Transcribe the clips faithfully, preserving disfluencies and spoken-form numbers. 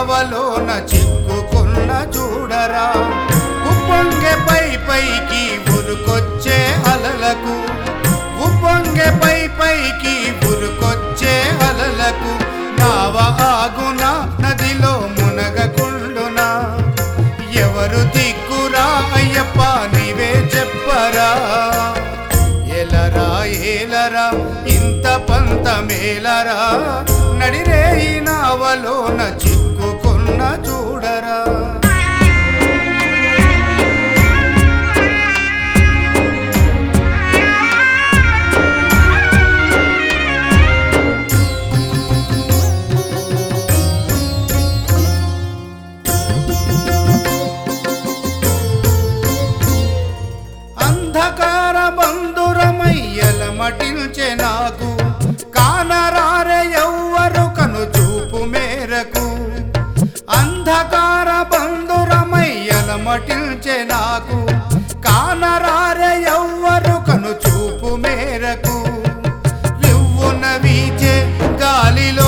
నావలోన చిక్కుకున్న చూడరా ఉప్పొంగె పై పైకి ఉరుకొచ్చే అలలకు ఉప్పొంగె పై పైకి ఉరుకొచ్చే అలలకు నావ ఆగునా నదిలో మునగకుండునా ఎవరు దిక్కురా అయ్యప్ప నీవే చెప్పరా ఎలరా ఏలరా ఇంత పంత మేలరా నడిరే ఈ నావలోన చిక్కుకున్న చూడరా అంధకార బంధురమయ్యల మటిల్చె నాకు కానరారే ఎవ్వరు కను చూపు మేరకు అంధకార బంధురమయ్యల మటిల్చె నాకు కానరారే ఎవ్వరు కను చూపు మేరకు రివ్వున వీచే గాలిలో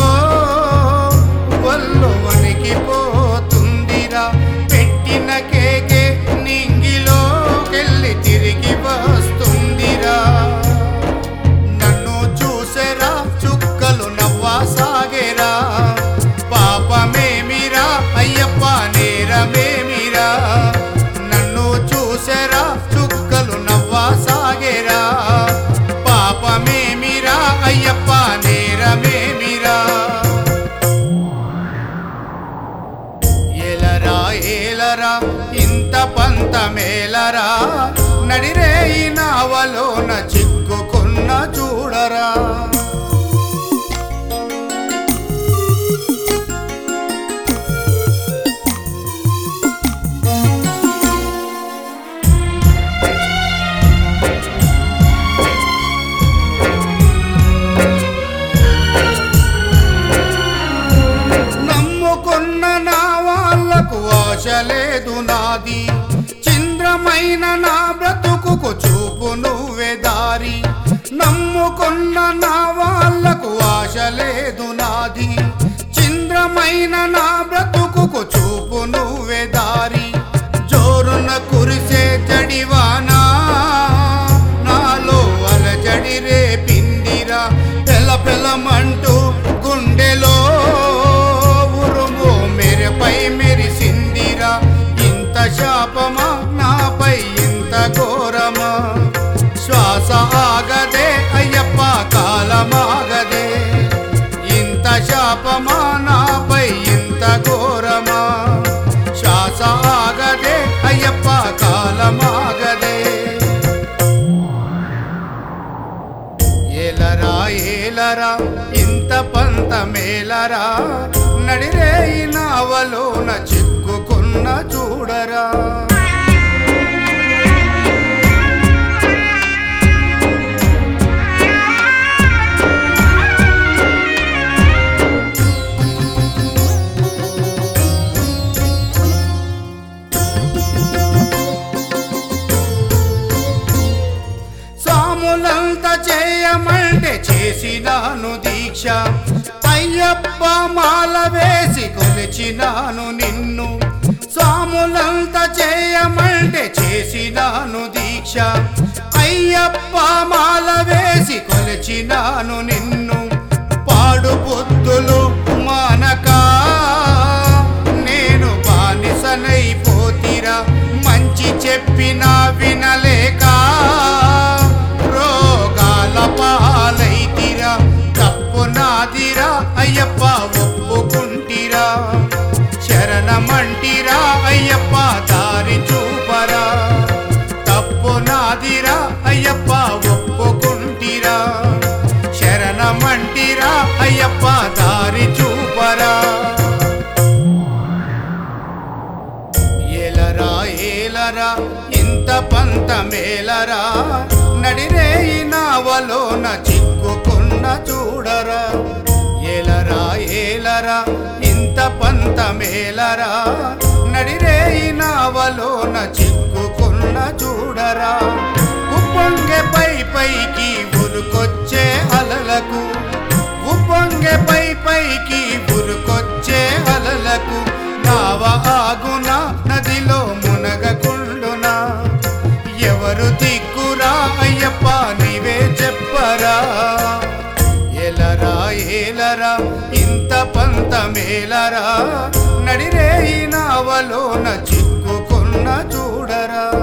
వల్లు వణికిపోతుందిరా పెట్టిన కేకే నింగిలో కెళ్ళి తిరిగి వస్తుందిరా నన్ను చూసెరా చుక్కలు నవ్వా సాగేరా పాపమేమిరా అయ్యప్ప నేరమేమిరా నన్ను చూసెరా చుక్కలు నవ్వా సాగేరా పాపమేమిరా అయ్యప్ప నేరమేమిరా ఏలరా ఏలరా ఇంత పంత మేలరా నడిరే ఈ నావలోన చిక్కుకున్న చూడరా నమ్ముకున్న నా వాళ్ళకు ఆశ లేదు నాది చింద్రమైన నా బ్రతుకుకు చూపు నువ్వే దారి నమ్ముకున్న నా వాళ్ళకు ఆశ లేదు నాది చింద్రమైన నా బ్రతుకుకు చూపు నువ్వే దారి జోరున కురిసే జడివానా నాలో అలజడి రేపిందిరా పెల పెలమంటూ గుండెలో ఉరుము మెరపై మెరిసిందిరా ఇంత శాపమా నాపై ఇంత ఘోరమా శ్వాస ఆగదే అయ్యప్ప కాలమాగదే ఇంత శాపమా నాపై ఇంత ఘోరమా శ్వాస ఆగదే అయ్యప్ప కాలమాగదే ఏలరా ఏలరా ఇంత పంత మేలరా నడిరే ఈ నావలోన చిక్కుకున్న చూడరా సాములంత చేయమంటే చేసినాను దీక్ష అయ్యప్ప మాల వేసి కొలిచినాను నిన్ను సాములంత చేయమంటే చేసినాను దీక్ష అయ్యప్ప మాల వేసి కొలిచినాను నిన్ను పాడు బుద్ధులు మానక నేను బానిసనైపోతిరా మంచి చెప్పినా వినలేక రోగాల పాలైతిరా తప్పు నాదిరా అయ్యప్ప ఒప్పుకుంటిరా శరణమంటిరా అయ్యప్ప దారి చూపరా తప్పు నాదిరా అయ్యప్ప ఒప్పుకుంటిరా శరణమంటిరా అయ్యప్ప దారి చూపరా ఏలరా ఏలరా ఇంత పంత మేలరా నడిరే ఈ నావలోన చిక్కుకున్న చూడరా ఏలరా ఏలరా ఇంత పంత మేలరా నడిరే ఈ నావలోన చిక్కుకున్న చూడరా ఉప్పొంగె పై పైకి ఉరుకొచ్చే అలలకు ఉప్పొంగె పై పైకి ఉరుకొచ్చే అలలకు ఎవరు దిక్కురా అయ్యప్ప నీవే చెప్పరా ఏలరా ఏలరా ఇంత పంత మేలరా నడిరేయి నావలోన చిక్కుకున్న చూడరా